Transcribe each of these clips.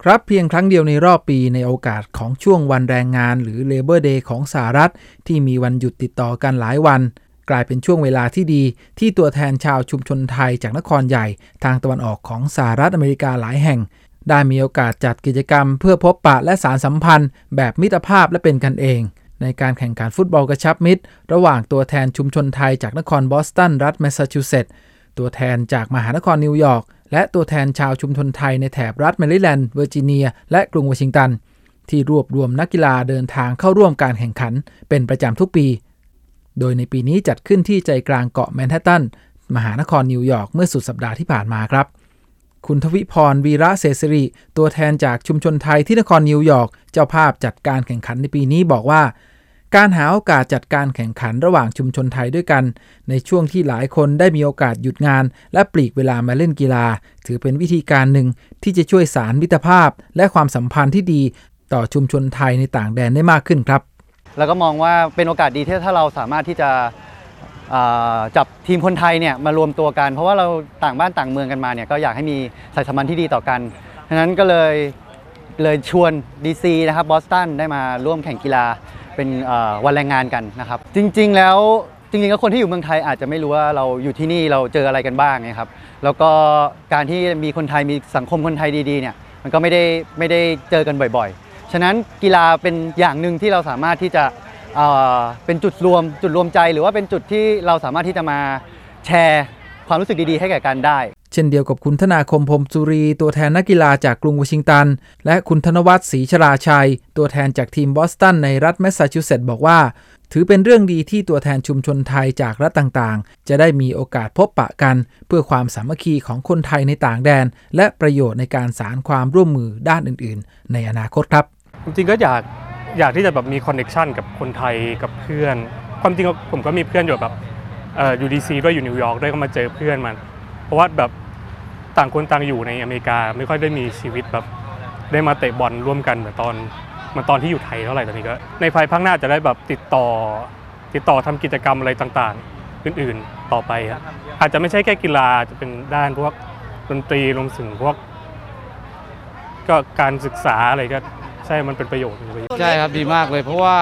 ครับเพียงครั้งเดียวในรอบปีในโอกาสของช่วงวันแรงงานหรือ Labor Day ของสหรัฐที่มีวันหยุดติดต่อกันหลายวันกลายเป็นช่วงเวลาที่ดีที่ตัวแทนชาวชุมชนไทยจากนครใหญ่ทางตะวันออกของสหรัฐอเมริกาหลายแห่งได้มีโอกาสจัดกิจกรรมเพื่อพบปะและสานสัมพันธ์แบบมิตรภาพและเป็นกันเองในการแข่งขันฟุตบอลกระชับมิตรระหว่างตัวแทนชุมชนไทยจากนครบอสตันรัฐแมสซาชูเซตส์ตัวแทนจากมหานครนิวยอร์กและตัวแทนชาวชุมชนไทยในแถบรัฐแมริแลนด์เวอร์จิเนียและกรุงวอชิงตันที่รวบรวมนักกีฬาเดินทางเข้าร่วมการแข่งขันเป็นประจำทุกปีโดยในปีนี้จัดขึ้นที่ใจกลางเกาะแมนฮัตตันมหานครนิวยอร์กเมื่อสุดสัปดาห์ที่ผ่านมาครับคุณทวิพรวีระเศรษฐศิริตัวแทนจากชุมชนไทยที่นครนิวยอร์กเจ้าภาพจัดการแข่งขันในปีนี้บอกว่าการหาโอกาสจัดการแข่งขันระหว่างชุมชนไทยด้วยกันในช่วงที่หลายคนได้มีโอกาสหยุดงานและปลีกเวลามาเล่นกีฬาถือเป็นวิธีการหนึ่งที่จะช่วยสานมิตรภาพและความสัมพันธ์ที่ดีต่อชุมชนไทยในต่างแดนได้มากขึ้นครับแล้วก็มองว่าเป็นโอกาสดีที่ถ้าเราสามารถที่จะจับทีมคนไทยเนี่ยมารวมตัวกันเพราะว่าเราต่างบ้านต่างเมืองกันมาเนี่ยก็อยากให้มีสายสัมพันธ์ที่ดีต่อกันฉะนั้นก็เลยชวน DC นะครับบอสตันได้มาร่วมแข่งกีฬาเป็นวันแรงงานกันนะครับจริงๆแล้วคนที่อยู่เมืองไทยอาจจะไม่รู้ว่าเราอยู่ที่นี่เราเจออะไรกันบ้างนะครับแล้วก็การที่มีคนไทยมีสังคมคนไทยดีๆเนี่ยมันก็ไม่ได้เจอกันบ่อยๆฉะนั้นกีฬาเป็นอย่างหนึ่งที่เราสามารถที่จะเป็นจุดรวมใจหรือว่าเป็นจุดที่เราสามารถที่จะมาแชร์ความรู้สึกดีๆให้แก่กันได้เช่นเดียวกับคุณธนาคมพรหมสุรีตัวแทนนักกีฬาจากกรุงวอชิงตันและคุณธนวัฒน์ศรีชราชัยตัวแทนจากทีมบอสตันในรัฐแมสซาชูเซตส์บอกว่าถือเป็นเรื่องดีที่ตัวแทนชุมชนไทยจากรัฐต่างๆจะได้มีโอกาสพบปะกันเพื่อความสามัคคีของคนไทยในต่างแดนและประโยชน์ในการสานความร่วมมือด้านอื่นๆในอนาคตครับจริงๆก็อยากที่จะแบบมีคอนเนคชันกับคนไทยกับเพื่อนความจริงผมก็มีเพื่อนอยู่แบบอยู่ดีซีด้วยอยู่นิวยอร์กด้วยก็มาเจอเพื่อนมันเพราะว่าแบบต่างคนต่างอยู่ในอเมริกาไม่ค่อยได้มีชีวิตแบบได้มาเตะบอลร่วมกันเหมือนตอนที่อยู่ไทยเท่าไหร่ตอนนี้ก็ในภายภาคหน้าจะได้แบบติดต่อทำกิจกรรมอะไรต่างๆอื่นๆต่อไปครับอาจจะไม่ใช่แค่กีฬาจะเป็นด้านพวกดนตรีรวมถึงพวกก็การศึกษาอะไรก็ใช่มันเป็นประโยชน์ใช่ครับดีมากเลยเพราะว่า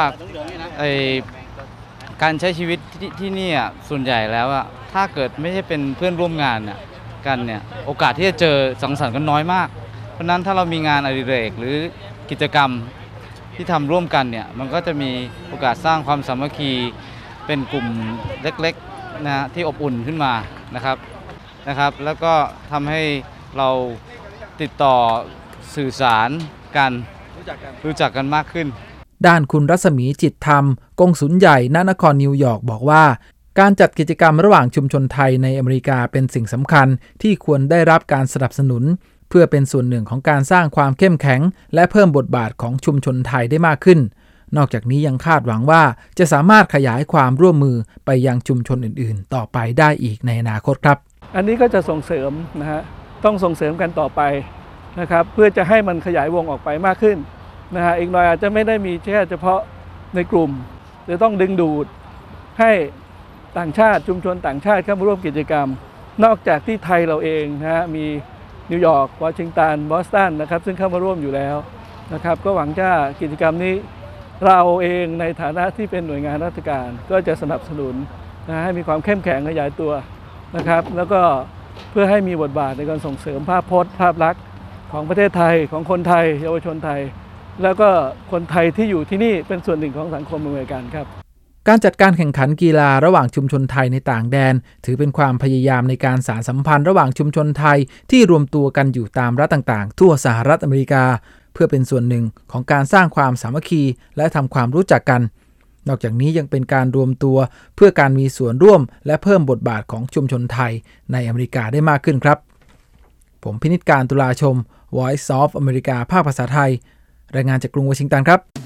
การใช้ชีวิตที่นี่ส่วนใหญ่แล้วถ้าเกิดไม่ใช่เป็นเพื่อนร่วมงานกันเนี่ยโอกาสที่จะเจอสังสรรค์กันน้อยมากเพราะนั้นถ้าเรามีงานอดิเรกหรือกิจกรรมที่ทำร่วมกันเนี่ยมันก็จะมีโอกาสสร้างความสามัคคีเป็นกลุ่มเล็กๆนะที่อบอุ่นขึ้นมานะครับแล้วก็ทำให้เราติดต่อสื่อสารกันรู้จักกันมากขึ้นด้านคุณรัศมีจิตธรรมกงสุลใหญ่ณนครนิวยอร์กบอกว่าการจัดกิจกรรมระหว่างชุมชนไทยในอเมริกาเป็นสิ่งสำคัญที่ควรได้รับการสนับสนุนเพื่อเป็นส่วนหนึ่งของการสร้างความเข้มแข็งและเพิ่มบทบาทของชุมชนไทยได้มากขึ้นนอกจากนี้ยังคาดหวังว่าจะสามารถขยายความร่วมมือไปยังชุมชนอื่นๆต่อไปได้อีกในอนาคตครับอันนี้ก็จะส่งเสริมนะฮะต้องส่งเสริมกันต่อไปนะครับเพื่อจะให้มันขยายวงออกไปมากขึ้นนะฮะอีกหน่อยอาจจะไม่ได้มีแค่เฉพาะในกลุ่มจะต้องดึงดูดให้ต่างชาติชุมชนต่างชาติเข้ามาร่วมกิจกรรมนอกจากที่ไทยเราเองนะฮะมีนิวยอร์กวอชิงตันบอสตันนะครับซึ่งเข้ามาร่วมอยู่แล้วนะครับก็หวังว่ากิจกรรมนี้เราเองในฐานะที่เป็นหน่วยงานราชการก็จะสนับสนุนนะให้มีความเข้มแข็งขยายตัวนะครับแล้วก็เพื่อให้มีบทบาทในการส่งเสริมภาพพจน์ภาพลักษณ์ของประเทศไทยของคนไทยเยาวชนไทยแล้วก็คนไทยที่อยู่ที่นี่เป็นส่วนหนึ่งของสังคมอเมริกันครับการจัดการแข่งขันกีฬาระหว่างชุมชนไทยในต่างแดนถือเป็นความพยายามในการสานสัมพันธ์ระหว่างชุมชนไทยที่รวมตัวกันอยู่ตามรัฐต่างๆทั่วสหรัฐอเมริกาเพื่อเป็นส่วนหนึ่งของการสร้างความสามัคคีและทำความรู้จักกันนอกจากนี้ยังเป็นการรวมตัวเพื่อการมีส่วนร่วมและเพิ่มบทบาทของชุมชนไทยในอเมริกาได้มากขึ้นครับผมพินิจการตุลาชม Voice of America ภาคภาษาไทยรายงานจากกรุงวอชิงตันครับ